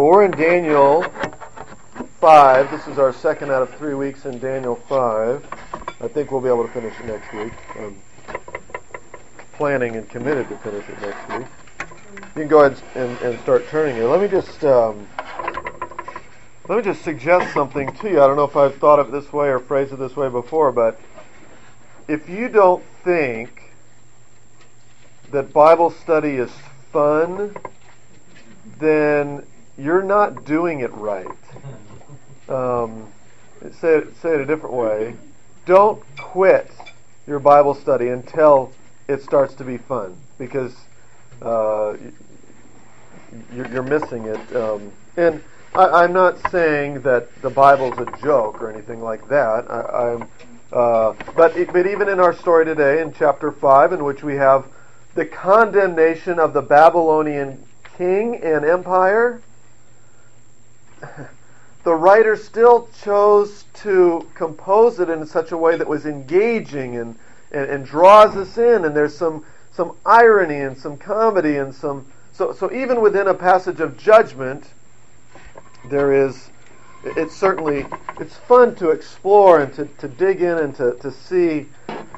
we're in Daniel 5. This is our second out of 3 weeks in Daniel 5. I think we'll be able to finish it next week. I'm planning and committed to finish it next week. You can go ahead and start turning here. Let me just suggest something to you. I don't know if I've thought of it this way or phrased it this way before, but if you don't think that Bible study is fun, then you're not doing it right. Say it a different way. Don't quit your Bible study until it starts to be fun, because you're missing it. And I'm not saying that the Bible's a joke or anything like that. But even in our story today, in chapter 5, in which we have the condemnation of the Babylonian king and empire, the writer still chose to compose it in such a way that was engaging and draws us in, and there's some irony and some comedy and so even within a passage of judgment, it's fun to explore and to dig in and to see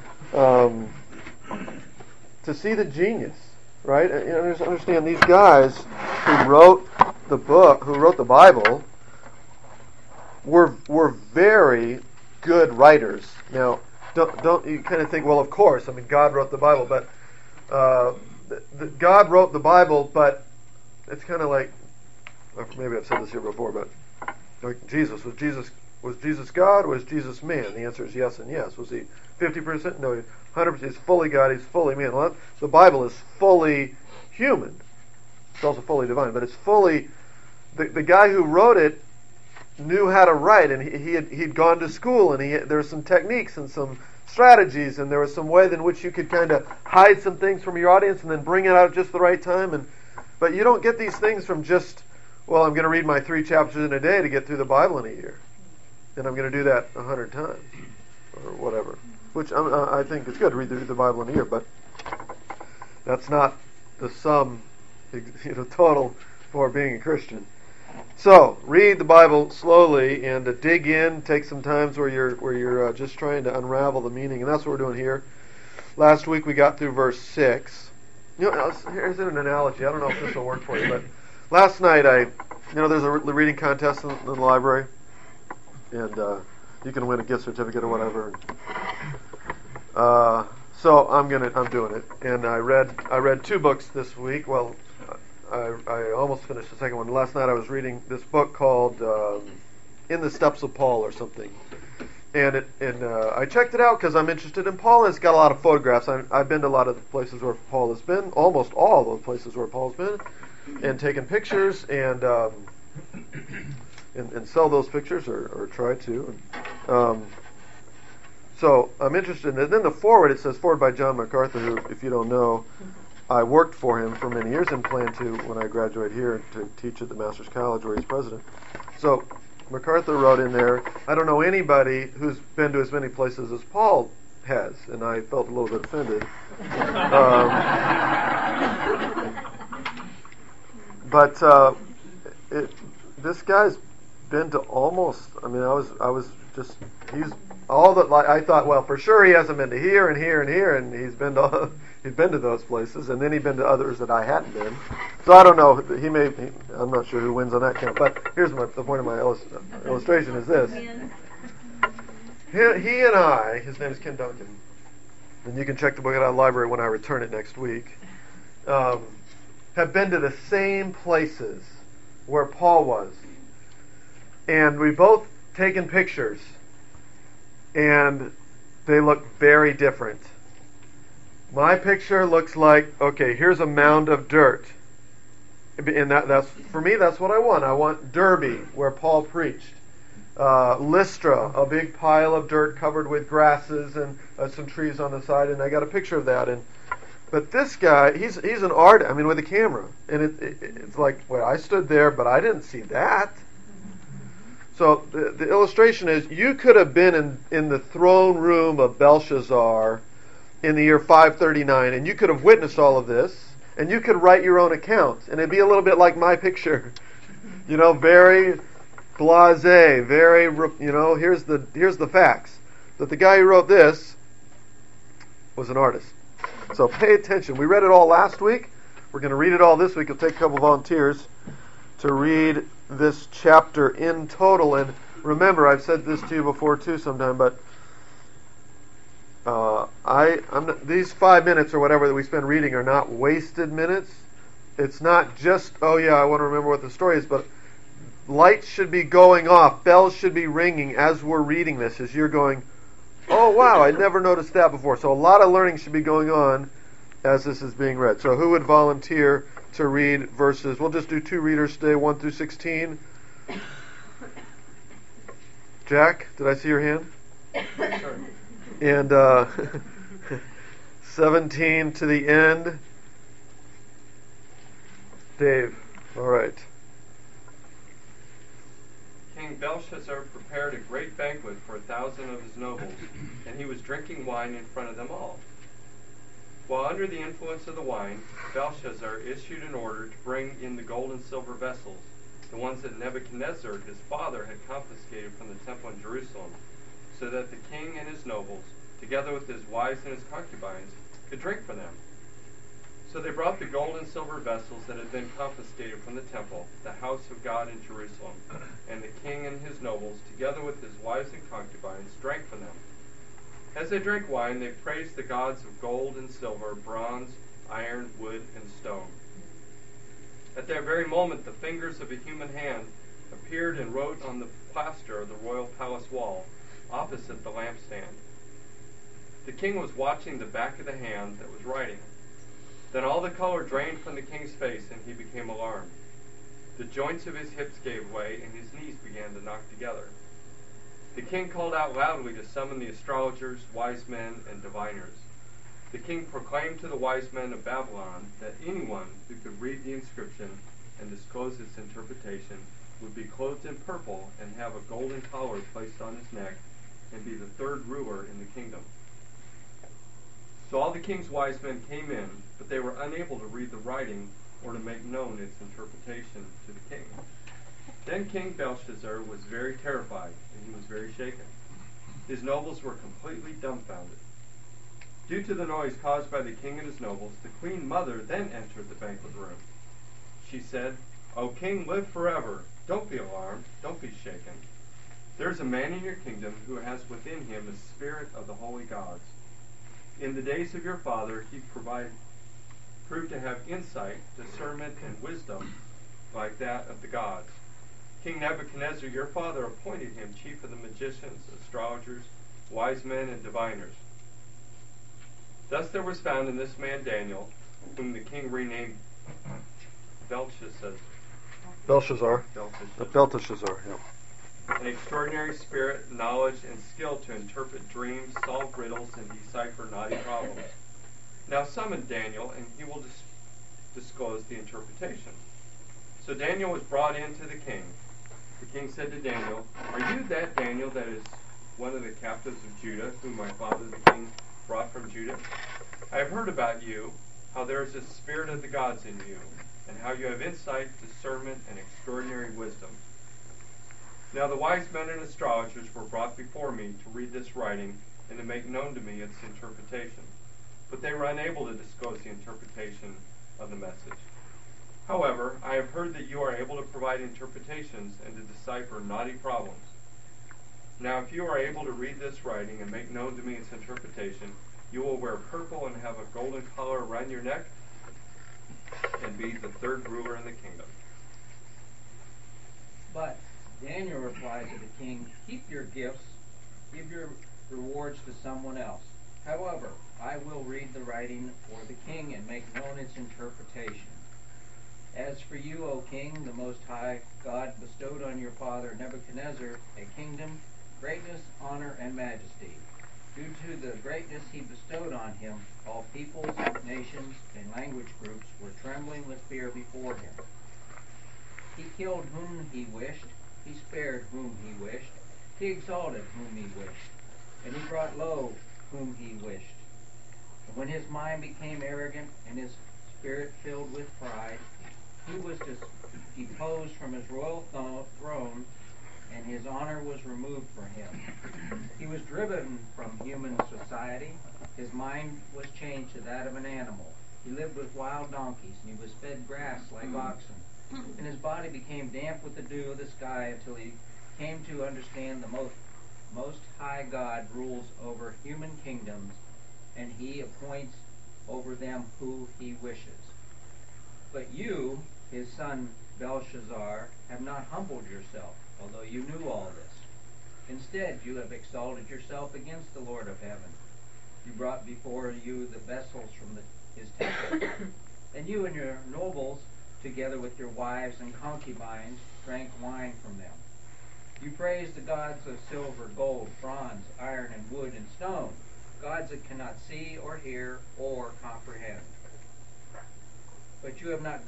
the genius, right? You understand, these guys who wrote the Bible, were very good writers. Now, don't you kind of think, well, of course, I mean, God wrote the Bible, but God wrote the Bible, but it's kind of like, maybe I've said this here before, but like was Jesus God, or was Jesus man? The answer is yes and yes. Was he 50%? No, 100%. He's fully God, he's fully man. Well, the Bible is fully human. It's also fully divine, but it's fully, the guy who wrote it knew how to write, and he'd gone to school, and there were some techniques and some strategies, and there was some way in which you could kind of hide some things from your audience and then bring it out at just the right time. But you don't get these things from just, well, I'm going to read my 3 chapters in a day to get through the Bible in a year, and I'm going to do that 100 times or whatever. Which I think it's good to read the Bible in a year, but that's not the sum, total for being a Christian. So, read the Bible slowly and dig in. Take some times where you're just trying to unravel the meaning, and that's what we're doing here. Last week we got through verse 6. Here's an analogy. I don't know if this will work for you, but last night there's a reading contest in the library, and you can win a gift certificate or whatever. So I'm doing it, and I read 2 books this week. Well, I almost finished the second one. Last night I was reading this book called In the Steps of Paul or something. And I checked it out because I'm interested in Paul, and it's got a lot of photographs. I've been to a lot of the places where Paul has been, almost all of the places where Paul's been, and taken pictures and sell those pictures or try to. So I'm interested in it. And then the forward, it says, forward by John MacArthur, who, if you don't know, I worked for him for many years and plan to, when I graduate here, to teach at the Master's College where he's president. So MacArthur wrote in there, I don't know anybody who's been to as many places as Paul has, and I felt a little bit offended. This guy's been to almost, I was just, he's all that, I thought, well, for sure he hasn't been to here and here and here, and he's been to those places, and then he'd been to others that I hadn't been. So I don't know, I'm not sure who wins on that count, but here's the point of my illustration is this. He and I, his name is Ken Duncan, and you can check the book out of the library when I return it next week, have been to the same places where Paul was. And we both taken pictures, and they look very different. My picture looks like, okay, here's a mound of dirt. And that's for me, that's what I want. I want Derbe, where Paul preached. Lystra, a big pile of dirt covered with grasses and some trees on the side, and I got a picture of that. But this guy, he's an artist, with a camera. And it's like, well, I stood there, but I didn't see that. So the illustration is, you could have been in the throne room of Belshazzar in the year 539, and you could have witnessed all of this, and you could write your own account, and it'd be a little bit like my picture. Very blasé, very, here's the facts. That the guy who wrote this was an artist. So pay attention. We read it all last week. We're going to read it all this week. It'll take a couple volunteers to read this chapter in total. And remember, I've said this to you before too sometime, but these 5 minutes or whatever that we spend reading are not wasted minutes. It's not just, I want to remember what the story is, but lights should be going off, bells should be ringing as we're reading this, as you're going, oh wow, I never noticed that before. So a lot of learning should be going on as this is being read. So who would volunteer to read verses? We'll just do 2 readers today, 1 through 16. Jack, did I see your hand? Sure. And 17 to the end. Dave, all right. King Belshazzar prepared a great banquet for 1,000 of his nobles, and he was drinking wine in front of them all. While under the influence of the wine, Belshazzar issued an order to bring in the gold and silver vessels, the ones that Nebuchadnezzar, his father, had confiscated from the temple in Jerusalem, so that the king and his nobles, together with his wives and his concubines, could drink from them. So they brought the gold and silver vessels that had been confiscated from the temple, the house of God in Jerusalem, and the king and his nobles, together with his wives and concubines, drank from them. As they drank wine, they praised the gods of gold and silver, bronze, iron, wood, and stone. At that very moment, the fingers of a human hand appeared and wrote on the plaster of the royal palace wall, opposite the lampstand. The king was watching the back of the hand that was writing. Then all the color drained from the king's face, and he became alarmed. The joints of his hips gave way, and his knees began to knock together. The king called out loudly to summon the astrologers, wise men, and diviners. The king proclaimed to the wise men of Babylon that anyone who could read the inscription and disclose its interpretation would be clothed in purple and have a golden collar placed on his neck and be the third ruler in the kingdom. So all the king's wise men came in, but they were unable to read the writing or to make known its interpretation to the king. Then King Belshazzar was very terrified, and he was very shaken. His nobles were completely dumbfounded. Due to the noise caused by the king and his nobles, the queen mother then entered the banquet room. She said, "O king, live forever. Don't be alarmed. Don't be shaken. There is a man in your kingdom who has within him the spirit of the holy gods. In the days of your father, he proved to have insight, discernment, and wisdom like that of the gods. King Nebuchadnezzar, your father, appointed him chief of the magicians, astrologers, wise men, and diviners. Thus there was found in this man Daniel, whom the king renamed Belteshazzar. Belteshazzar, yeah. An extraordinary spirit, knowledge, and skill to interpret dreams, solve riddles, and decipher knotty problems. Now summon Daniel, and he will disclose the interpretation." So Daniel was brought in to the king. The king said to Daniel, "Are you that Daniel that is one of the captives of Judah, whom my father the king brought from Judah? I have heard about you, how there is a spirit of the gods in you, and how you have insight, discernment, and extraordinary wisdom. Now the wise men and astrologers were brought before me to read this writing and to make known to me its interpretation, but they were unable to disclose the interpretation of the message. However, I have heard that you are able to provide interpretations and to decipher knotty problems. Now if you are able to read this writing and make known to me its interpretation, you will wear purple and have a golden collar around your neck and be the third ruler in the kingdom." But Daniel replied to the king, "Keep your gifts, give your rewards to someone else. However, I will read the writing for the king and make known its interpretation. As for you, O king, the Most High God bestowed on your father Nebuchadnezzar a kingdom, greatness, honor, and majesty. Due to the greatness he bestowed on him, all peoples, nations, and language groups were trembling with fear before him. He killed whom he wished, he spared whom he wished, he exalted whom he wished, and he brought low whom he wished. And when his mind became arrogant and his spirit filled with pride, he was deposed from his royal throne, and his honor was removed from him. He was driven from human society. His mind was changed to that of an animal. He lived with wild donkeys, and he was fed grass like oxen. And his body became damp with the dew of the sky until he came to understand the most high God rules over human kingdoms, and he appoints over them who he wishes. But you, his son Belshazzar, have not humbled yourself, although you knew all this. Instead, you have exalted yourself against the Lord of heaven. You brought before you the vessels from his temple, and you and your nobles, together with your wives and concubines, drank wine from them. You praised the gods of silver, gold, bronze, iron, and wood, and stone, gods that cannot see or hear or comprehend. But you have not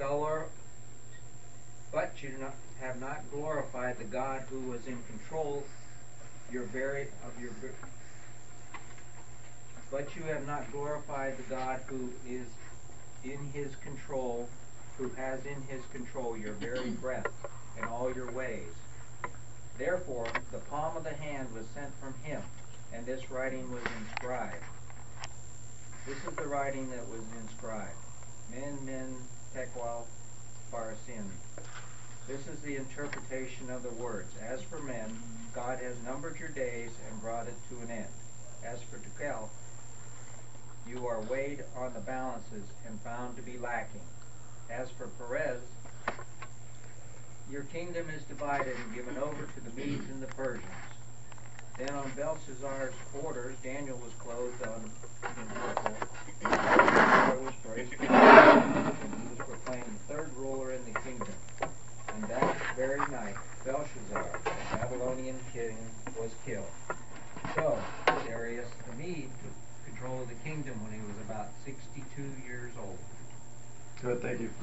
glorified the God who was in control But you have not glorified the God who is in his control, who has in his control your very breath and all your ways. Therefore, the palm of the hand was sent from him, and this writing was inscribed. This is the writing that was inscribed. Men, tekel, parasin. This is the interpretation of the words. As for men, God has numbered your days and brought it to an end. As for tekel, you are weighed on the balances and found to be lacking. As for Perez, your kingdom is divided and given over to the Medes and the Persians. Then on Belshazzar's orders, Daniel was clothed in purple, and Belshazzar was praised, and he was proclaimed the third ruler in the kingdom. And that very night, Belshazzar, the Babylonian king, was killed. So, Darius the Mede took control of the kingdom when he was about 62 years old. Good, thank you.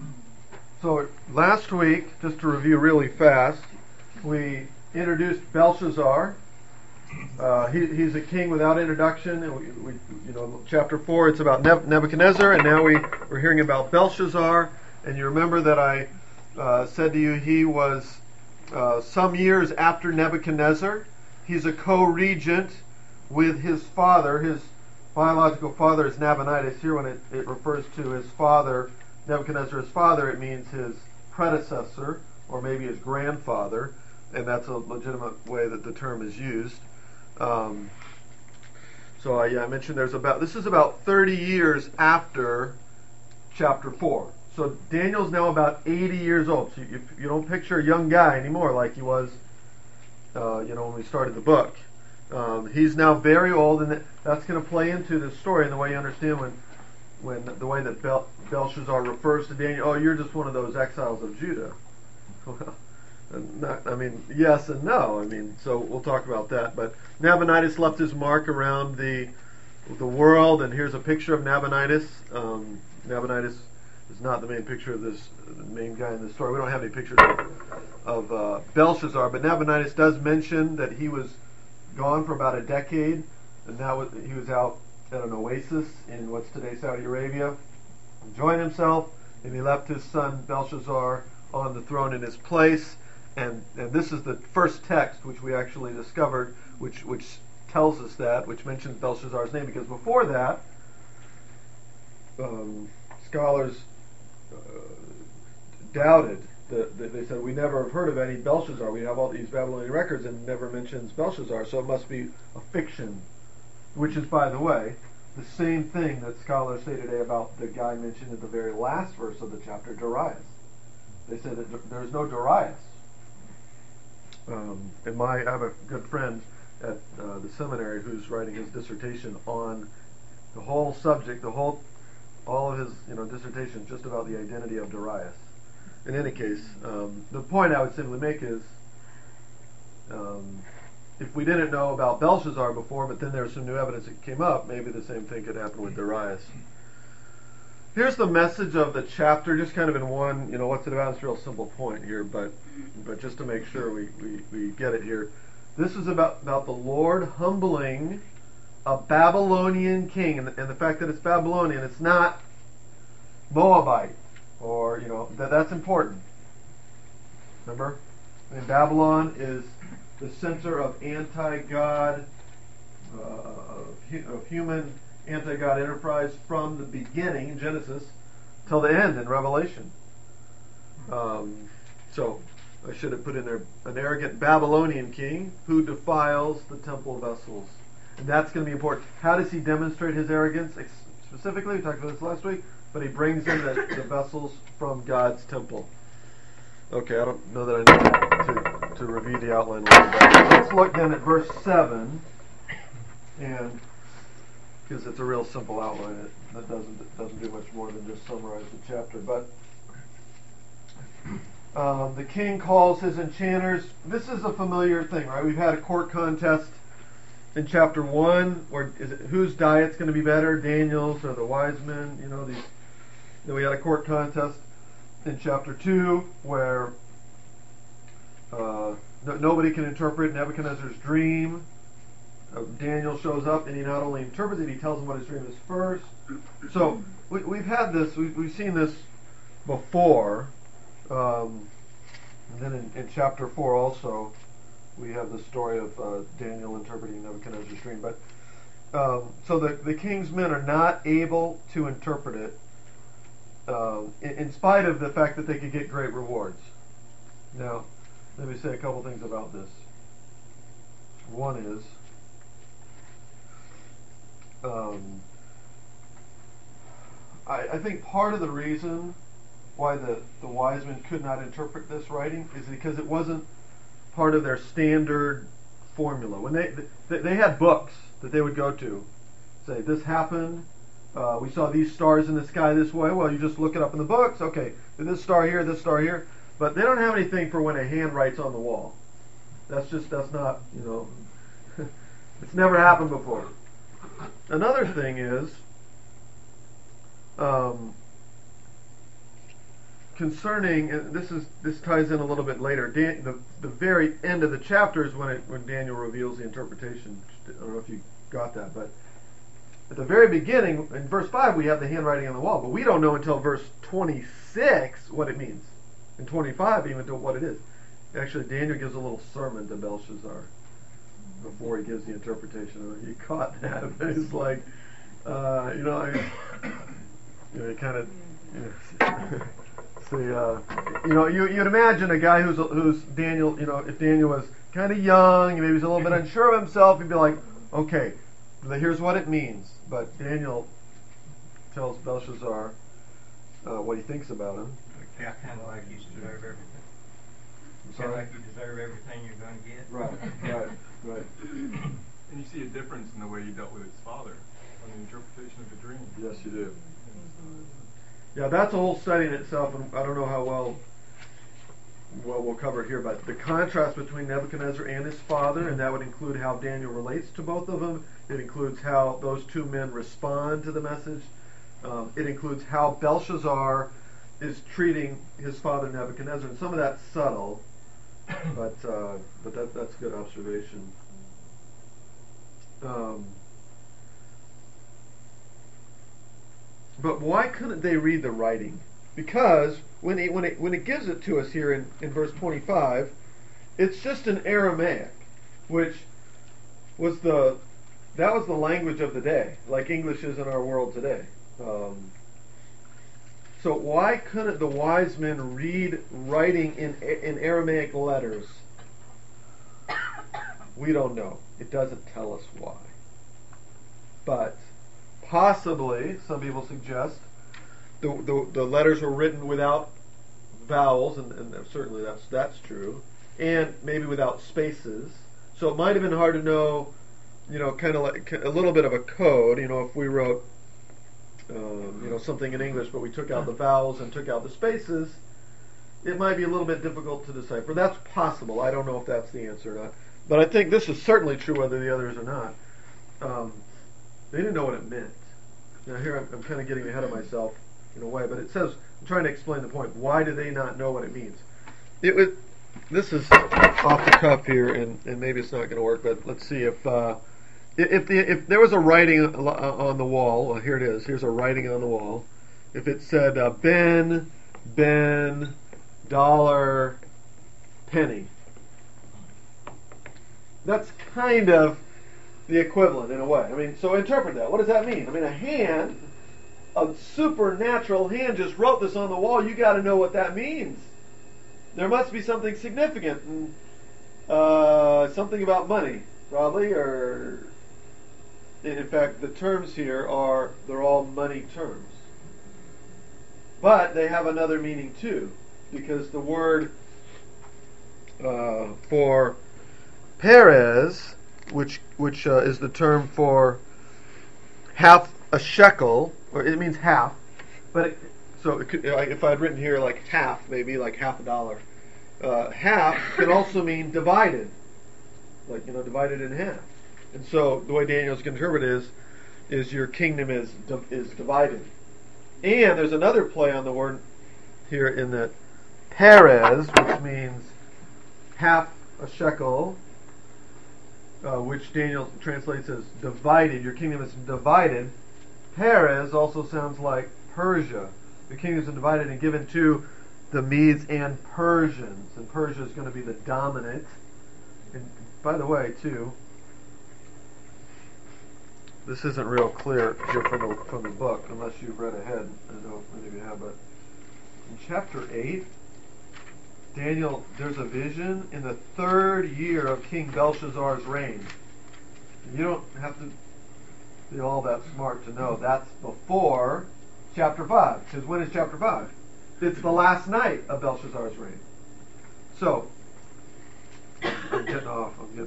So last week, just to review really fast, we introduced Belshazzar. He's a king without introduction. And chapter 4, it's about Nebuchadnezzar, and now we're hearing about Belshazzar. And you remember that I said to you he was some years after Nebuchadnezzar. He's a co-regent with his father. His biological father is Nabonidus. Here when it refers to his father, Nebuchadnezzar's father, it means his predecessor, or maybe his grandfather, and that's a legitimate way that the term is used. I mentioned this is about 30 years after chapter 4. So Daniel's now about 80 years old. So you don't picture a young guy anymore like he was, when we started the book. He's now very old, and that's going to play into this story and the way you understand when the way that Belshazzar refers to Daniel. Oh, you're just one of those exiles of Judah. Well, yes and no. So we'll talk about that. But Nabonidus left his mark around the world, and here's a picture of Nabonidus. Nabonidus is not the main picture of the main guy in this story. We don't have any pictures of Belshazzar, but Nabonidus does mention that he was gone for about a decade, and he was out at an oasis in what's today Saudi Arabia, enjoying himself, and he left his son Belshazzar on the throne in his place. And this is the first text which we actually discovered, which tells us that, which mentions Belshazzar's name, because before that, scholars doubted. They said, we never have heard of any Belshazzar. We have all these Babylonian records and it never mentions Belshazzar, so it must be a fiction. Which is, by the way, the same thing that scholars say today about the guy mentioned in the very last verse of the chapter, Darius. They say that there's no Darius. I have a good friend at the seminary who's writing his dissertation on the whole subject, all of his dissertation just about the identity of Darius. In any case, the point I would simply make is, if we didn't know about Belshazzar before, but then there's some new evidence that came up, maybe the same thing could happen with Darius. Here's the message of the chapter, just kind of in one, what's it about? It's a real simple point here, but just to make sure we get it here. This is about the Lord humbling a Babylonian king, and the fact that it's Babylonian, it's not Moabite, or that's important. Remember, Babylon is the center of anti-God, of human anti-God enterprise from the beginning in Genesis till the end in Revelation. So I should have put in there an arrogant Babylonian king who defiles the temple vessels. And that's going to be important. How does he demonstrate his arrogance? Specifically, we talked about this last week, but he brings in the vessels from God's temple. Okay, I don't know that I need to review the outline a little bit. Let's look then at verse 7, and because it's a real simple outline, that doesn't do much more than just summarize the chapter. But the king calls his enchanters. This is a familiar thing, right? We've had a court contest in chapter 1, where whose diet's going to be better, Daniel's or the wise men? Then we had a court contest in chapter 2, where nobody can interpret Nebuchadnezzar's dream. Daniel shows up, and he not only interprets it, he tells him what his dream is first. So we've had this, we've seen this before. And then in chapter 4 also, we have the story of Daniel interpreting Nebuchadnezzar's dream. But so the king's men are not able to interpret it, in spite of the fact that they could get great rewards. Now, let me say a couple things about this. One is, I think part of the reason why the wise men could not interpret this writing is because it wasn't part of their standard formula. When they had books that they would go to, say, this happened, we saw these stars in the sky this way. Well, you just look it up in the books. Okay, this star here. But they don't have anything for when a hand writes on the wall. That's not, it's never happened before. Another thing is, concerning, and this ties in a little bit later. The very end of the chapter is when Daniel reveals the interpretation. I don't know if you got that, but at the very beginning, in verse 5, we have the handwriting on the wall, but we don't know until verse 26 what it means. In 25, even to what it is. Actually, Daniel gives a little sermon to Belshazzar before he gives the interpretation. He caught that, and he's like, he kind of. You'd imagine a guy who's Daniel. If Daniel was kind of young, maybe he's a little bit unsure of himself, he'd be like, okay, here's what it means. But Daniel tells Belshazzar what he thinks about him. Kind of like you deserve everything. I'm Kind of sorry? like you deserve everything you're going to get. Right. And you see a difference in the way he dealt with his father on the interpretation of the dream. Yes, you do. Yeah, that's a whole study in itself, and I don't know how well we'll cover it here, but the contrast between Nebuchadnezzar and his father, and that would include how Daniel relates to both of them. It includes how those two men respond to the message. It includes how Belshazzar is treating his father Nebuchadnezzar, and some of that's subtle, but that's a good observation. But why couldn't they read the writing? Because when it gives it to us here in verse 25, it's just an Aramaic, which was the language of the day, like English is in our world today. So why couldn't the wise men read writing in Aramaic letters? We don't know. It doesn't tell us why. But possibly, some people suggest, the letters were written without vowels, and certainly that's true, and maybe without spaces. So it might have been hard to know, kind of like a little bit of a code. If we wrote, something in English, but we took out the vowels and took out the spaces, it might be a little bit difficult to decipher. That's possible. I don't know if that's the answer or not. But I think this is certainly true whether the others are not. They didn't know what it meant. Now here I'm kind of getting ahead of myself in a way, but it says, I'm trying to explain the point. Why do they not know what it means? This is off the cuff here, and maybe it's not going to work, but let's see if there was a writing on the wall. Well, here it is. Here's a writing on the wall. If it said Ben Ben, dollar, penny. That's kind of the equivalent in a way. I mean, so interpret that. What does that mean? I mean, a supernatural hand just wrote this on the wall. You got to know what that means. There must be something significant, and something about money, probably, or in fact, the terms here they're all money terms. But they have another meaning too, because the word for Perez, which is the term for half a shekel, or it means half, but if I had written here like half, maybe like half a dollar, half can also mean divided, like divided in half. And so the way Daniel's going to interpret it is your kingdom is divided. And there's another play on the word here in that Perez, which means half a shekel, which Daniel translates as divided. Your kingdom is divided. Perez also sounds like Persia. The kingdom is divided and given to the Medes and Persians. And Persia is going to be the dominant. And by the way, too, this isn't real clear here from the book, unless you've read ahead. I know many of you have, but in chapter 8, Daniel, there's a vision in the 3rd year of King Belshazzar's reign. You don't have to be all that smart to know that's before chapter 5. Because when is chapter 5? It's the last night of Belshazzar's reign. So, I'm getting off.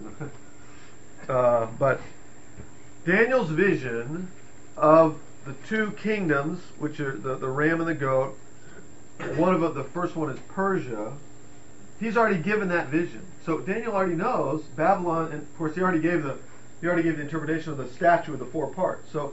But Daniel's vision of the two kingdoms, which are the ram and the goat, the first one is Persia. He's already given that vision. So Daniel already knows Babylon, and of course he already gave the interpretation of the statue of the 4 parts. So,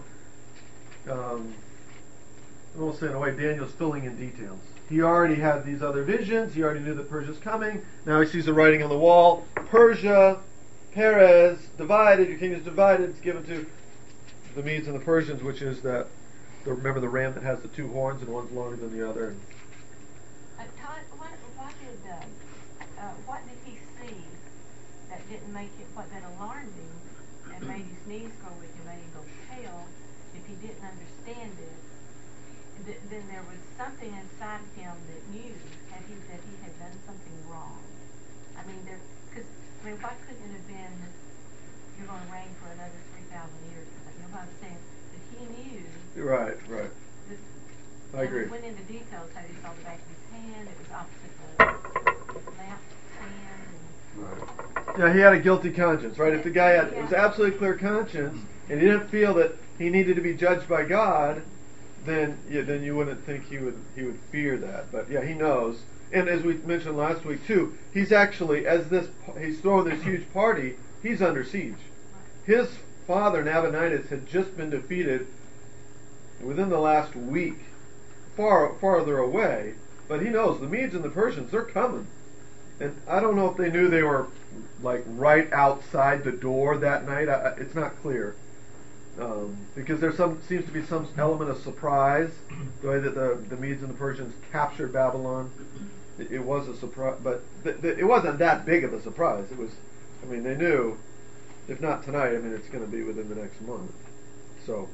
almost in a way, Daniel's filling in details. He already had these other visions. He already knew that Persia's coming. Now he sees the writing on the wall. Persia, Perez, divided. Your kingdom is divided. It's given to the Medes and the Persians, which is remember the ram that has the 2 horns and one's longer than the other. Todd, what did he see that didn't make it, that alarmed him and made his knees go weak and made him go pale? If he didn't understand it, then there was something inside of him that knew that he had done something wrong. I mean, why couldn't it have been you're going to reign for another 3,000 years? You know what I'm saying? But he knew. Right. I agree. He went into details how he saw the back of his hand. It was opposite the lamp's hand. Right. Yeah, he had a guilty conscience, right? If the guy had it was absolutely clear conscience, and he didn't feel that he needed to be judged by God, then you wouldn't think he would fear that. But yeah, he knows. And as we mentioned last week too, he's actually, he's throwing this huge party, he's under siege. His father Nabonidus had just been defeated within the last week, farther away. But he knows the Medes and the Persians, they're coming. And I don't know if they knew they were like right outside the door that night. It's not clear. Because there seems to be some element of surprise, the way that the Medes and the Persians captured Babylon. It was a surprise, but it wasn't that big of a surprise. It was, they knew, if not tonight, it's going to be within the next month. So,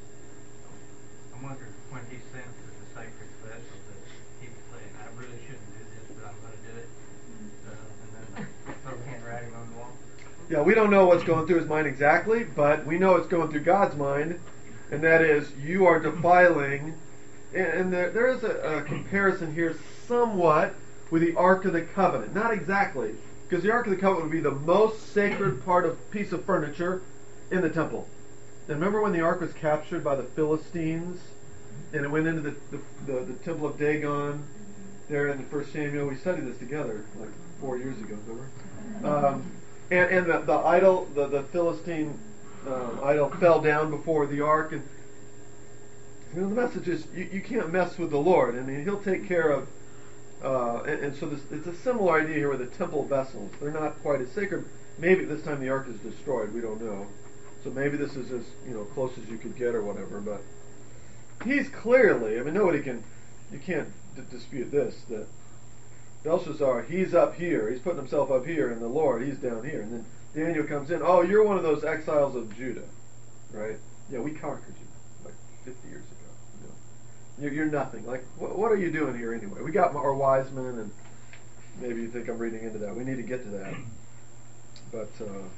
I wonder when he sent the sacred vessel that he was saying, I really shouldn't do this, but I'm going to do it, and then throw the handwriting on the wall. Yeah, we don't know what's going through his mind exactly, but we know it's going through God's mind, and that is, you are defiling, and there is a comparison here somewhat with the Ark of the Covenant. Not exactly, because the Ark of the Covenant would be the most sacred piece of furniture in the temple. And remember when the Ark was captured by the Philistines, and it went into the temple of Dagon, there in the 1 Samuel? We studied this together like 4 years ago, remember? And the idol, the Philistine idol fell down before the ark, and the message is you can't mess with the Lord. He'll take care of. And so it's a similar idea here with the temple vessels. They're not quite as sacred. Maybe this time the ark is destroyed. We don't know. So maybe this is as close as you could get or whatever. But he's clearly. You can't dispute this, that Belshazzar, he's up here, he's putting himself up here, and the Lord, he's down here. And then Daniel comes in, oh, you're one of those exiles of Judah, right? Yeah, we conquered you like 50 years ago. You're nothing. Like, what are you doing here anyway? We got our wise men, and maybe you think I'm reading into that. We need to get to that. But,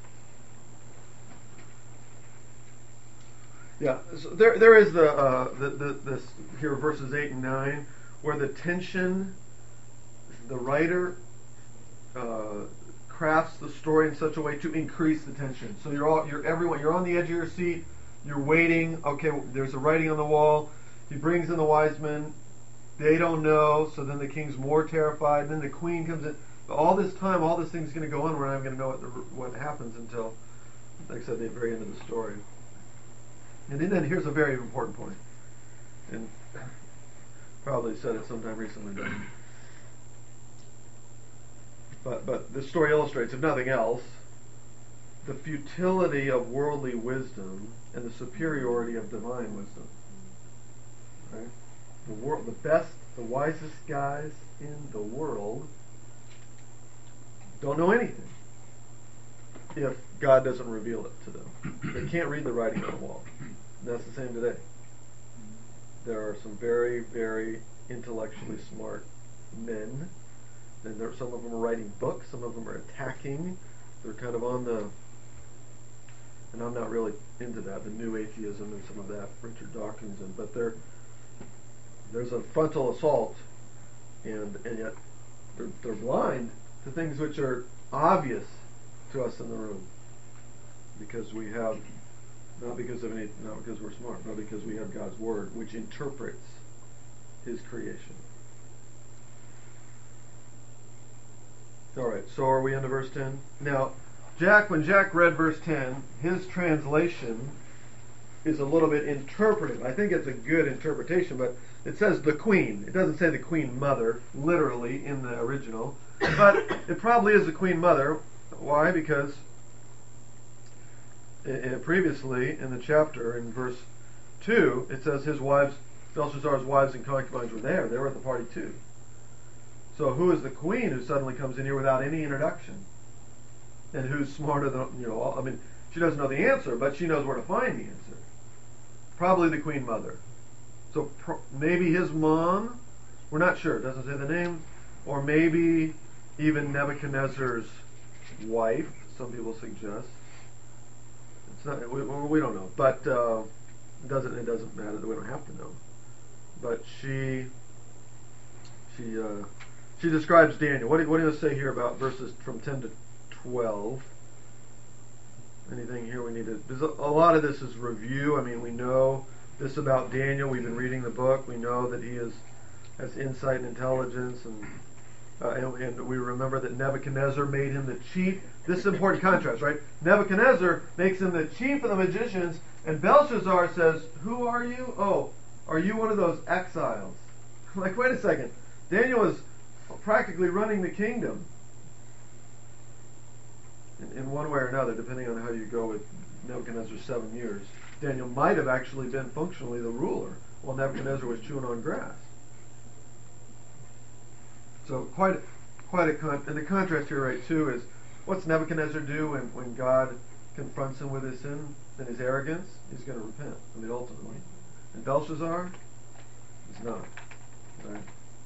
yeah, so there is this here, verses 8 and 9, where the tension, the writer crafts the story in such a way to increase the tension. So you're on the edge of your seat, you're waiting. Okay, there's a writing on the wall. He brings in the wise men. They don't know, so then the king's more terrified. Then the queen comes in. But all this time, all this thing's going to go on. We're not going to know what happens until, like I said, the very end of the story. And then here's a very important point, and probably said it sometime recently, but this story illustrates, if nothing else, the futility of worldly wisdom and the superiority of divine wisdom. Right? The best, the wisest guys in the world don't know anything if God doesn't reveal it to them. They can't read the writing on the wall. And that's the same today. There are some very, very intellectually smart men, and some of them are writing books, some of them are attacking. They're kind of on the, and I'm not really into that, the new atheism and some of that Richard Dawkins, but there's a frontal assault, and yet they're blind to things which are obvious to us in the room, because we have, not because we're smart, but because we have God's Word, which interprets His creation. All right, so are we into verse 10? Now, when Jack read verse 10, his translation is a little bit interpretive. I think it's a good interpretation, but it says the queen. It doesn't say the queen mother, literally, in the original. But it probably is the queen mother. Why? Because previously in the chapter, in verse 2, it says his wives, Belshazzar's wives and concubines were there. They were at the party too. So who is the queen who suddenly comes in here without any introduction? And who's smarter than, she doesn't know the answer, but she knows where to find the answer. Probably the queen mother. So maybe his mom, we're not sure, it doesn't say the name, or maybe even Nebuchadnezzar's wife, some people suggest. It's not, we don't know, but it doesn't matter that we don't have to know. But she describes Daniel. What do you say here about verses from 10 to 12? Anything here we need to... a lot of this is review. We know this about Daniel. We've been reading the book. We know that he has insight and intelligence, and we remember that Nebuchadnezzar made him the chief. This is an important contrast, right? Nebuchadnezzar makes him the chief of the magicians, and Belshazzar says, "Who are you? Oh, are you one of those exiles?" Like, wait a second. Daniel is practically running the kingdom in one way or another, depending on how you go with Nebuchadnezzar's 7 years. Daniel might have actually been functionally the ruler while Nebuchadnezzar was chewing on grass. So quite and the contrast here, right, too, is what's Nebuchadnezzar do when God confronts him with his sin and his arrogance? He's going to repent, ultimately. And Belshazzar is not. Right?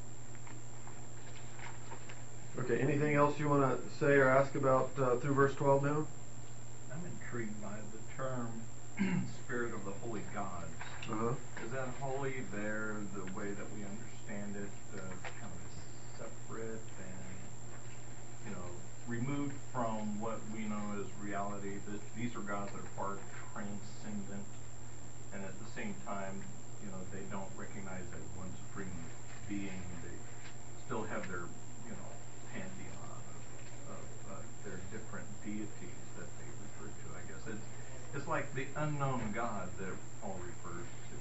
Okay, anything else you want to say or ask about through verse 12 now? I'm intrigued by the term Spirit of the Holy Gods. Uh-huh. Is that holy there the way that we understand it, kind of separate and, removed from what we know as reality? That these are gods that are far transcendent, and at the same time, they don't recognize that one supreme being. They still have their pantheon of their different deities that they refer to. I guess it's like the unknown God that Paul refers to.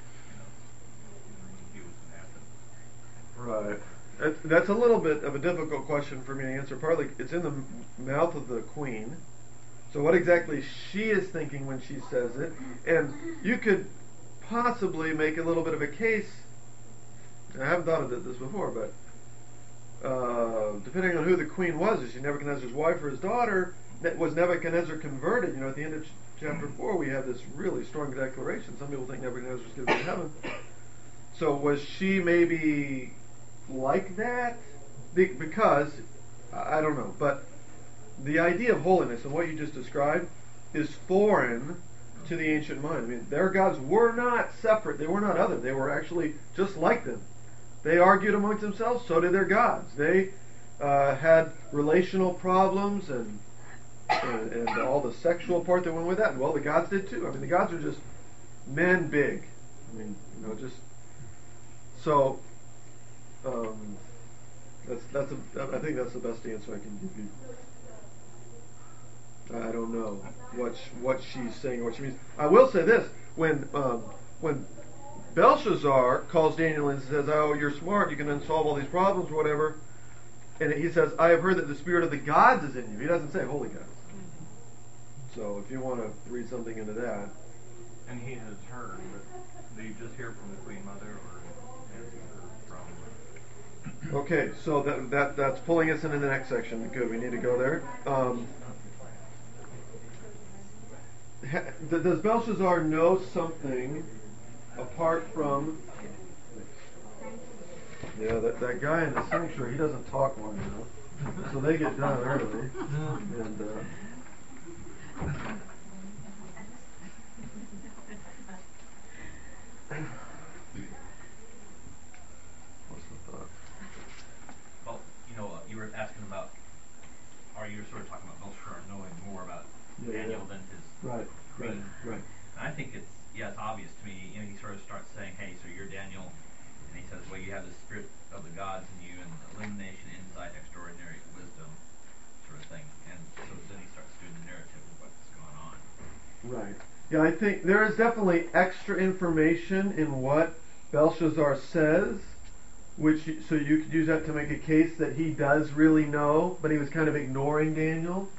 When he was in Athens. Right. That's a little bit of a difficult question for me to answer. Partly, it's in the mouth of the queen. So what exactly she is thinking when she says it, and you could possibly make a little bit of a case I haven't thought of this before, but depending on who the queen was, is she Nebuchadnezzar's wife or his daughter? Was Nebuchadnezzar converted? You know, at the end of chapter 4, we have this really strong declaration. Some people think Nebuchadnezzar was given to heaven. So was she maybe like that? Because, I don't know, but the idea of holiness and what you just described is foreign to the ancient mind. I mean, their gods were not separate. They were not other. They were actually just like them. They argued amongst themselves. So did their gods. They had relational problems and all the sexual part that went with that. And, well, the gods did too. I mean, the gods are just men big. I mean, you know, just so. I think that's the best answer I can give you. I don't know what she's saying or what she means. I will say this: when Belshazzar calls Daniel and says, "Oh, you're smart. You can solve all these problems, or whatever," and he says, "I have heard that the spirit of the gods is in you." He doesn't say holy gods. So if you want to read something into that, And he has heard, but do you just hear from the Queen Mother, or has he heard from? okay. So that's pulling us into the next section. Good. We need to go there. Does Belshazzar know something apart from? Yeah, that guy in the sanctuary, he doesn't talk long enough, so they get done early. And what's the thought? Well, you were asking about, or you were sort of talking about Belshazzar knowing more about Daniel than his queen. Right. And I think it's obvious to me. He sort of starts saying, "Hey, so you're Daniel," and he says, "Well, you have the spirit of the gods in you, and illumination, insight, extraordinary wisdom," sort of thing. And so then he starts doing the narrative of what's going on. Right. Yeah, I think there is definitely extra information in what Belshazzar says, so you could use that to make a case that he does really know, but he was kind of ignoring Daniel.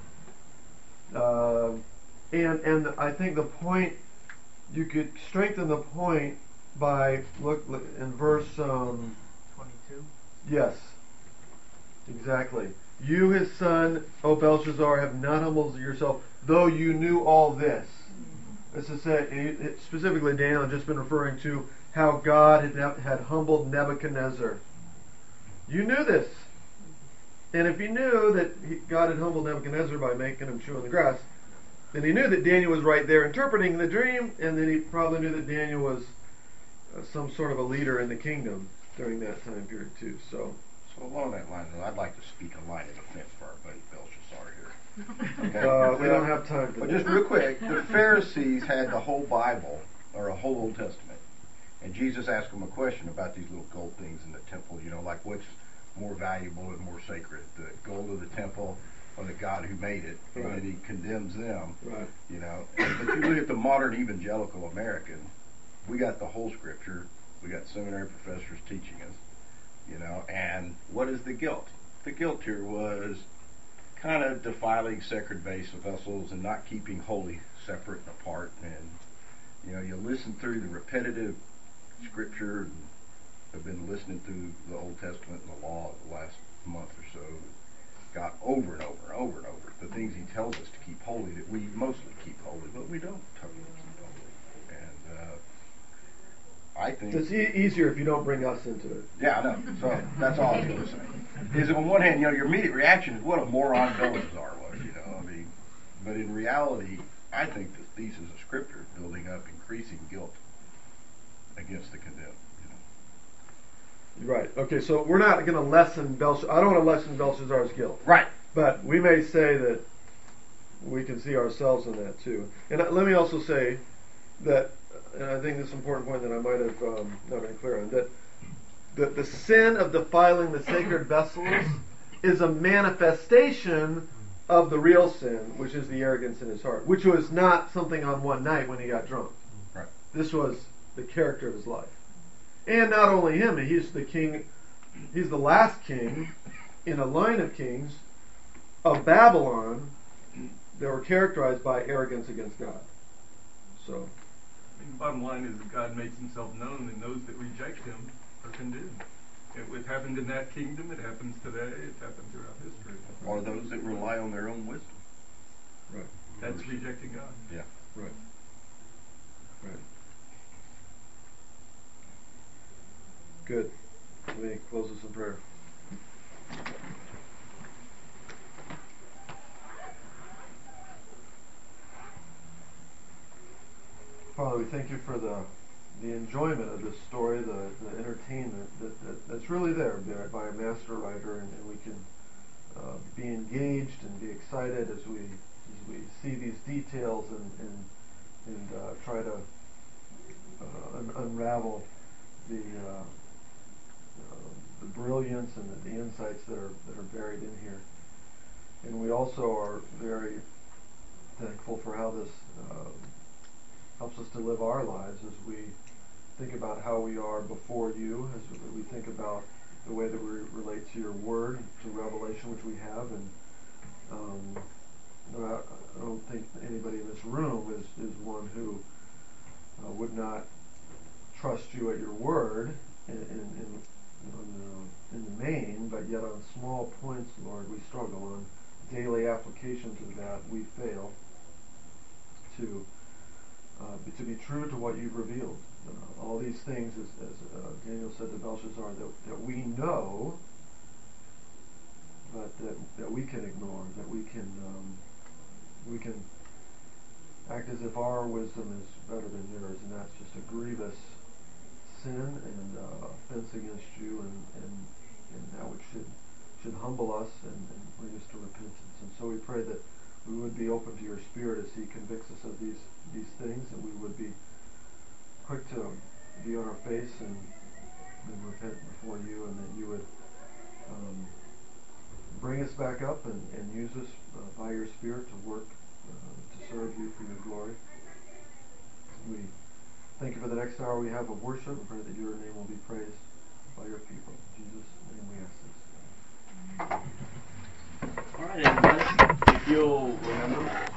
And I think the point, you could strengthen the point by look in verse 22. Yes, exactly. You, his son, O Belshazzar, have not humbled yourself, though you knew all this. This is specifically Daniel had just been referring to how God had humbled Nebuchadnezzar. You knew this. And if you knew that God had humbled Nebuchadnezzar by making him chew on the grass, then he knew that Daniel was right there interpreting the dream, and then he probably knew that Daniel was some sort of a leader in the kingdom during that time period too. So along that line, I'd like to speak a line of defense for our buddy Belshazzar here. Okay? we don't have time for But that. just real quick, the Pharisees had the whole Bible, or a whole Old Testament, and Jesus asked them a question about these little gold things in the temple. Like what's more valuable and more sacred, the gold of the temple or the God who made it? Right. And then he condemns them. Right. But you look at the modern evangelical American, we got the whole Scripture. We got seminary professors teaching us. And what is the guilt? The guilt here was kind of defiling sacred vessels and not keeping holy separate and apart. And you listen through the repetitive Scripture. And I've been listening through the Old Testament and the Law the last month or so. God over and over and over and over the things He tells us to keep holy, that we mostly keep holy, but we don't totally keep holy. And I think it's easier if you don't bring us into it. Yeah, I know. So that's all I was going to say. Is on one hand, your immediate reaction is what a moron Belshazzar was. But in reality, I think that these is a Scripture building up increasing guilt against the condemned. Right. Okay. So we're not going to lessen Belshazzar. I don't want to lessen Belshazzar's guilt. Right. But we may say that we can see ourselves in that too. And let me also say that, and I think this is an important point that I might have not been clear on, that the sin of defiling the sacred vessels is a manifestation of the real sin, which is the arrogance in his heart, which was not something on one night when he got drunk. Right. This was the character of his life. And not only him, he's the king, he's the last king in a line of kings of Babylon that were characterized by arrogance against God. So, The bottom line is that God makes Himself known and those that reject Him or condemned. It happened in that kingdom, it happens today, it's happened throughout history. Or those that rely on their own wisdom. Right. That's rejecting God. Yeah. Right. Right. Good. Let me close this in prayer. Father, we thank you for the enjoyment of this story, the entertainment that's really there by a master writer, and we can be engaged and be excited as we see these details and try to unravel the brilliance and the insights that are buried in here. And we also are very thankful for how this helps us to live our lives as we think about how we are before you, as we think about the way that we relate to your word, to revelation, which we have. And I don't think anybody in this room is one who would not trust you at your word in the main, but yet on small points, Lord, we struggle. On daily applications of that, we fail to be true to what you've revealed. All these things, as Daniel said to Belshazzar, that we know, but that we can ignore, that we can act as if our wisdom is better than yours, and that's just a grievous sin and offense against you, and that which should humble us and bring us to repentance. And so we pray that we would be open to your Spirit as he convicts us of these things, and we would be quick to be on our face and repent before you, and that you would bring us back up and use us by your Spirit to work to serve you for your glory. We thank you for the next hour we have of worship, and pray that your name will be praised by your people. In Jesus' name we ask this. All right, everybody. If you'll remember,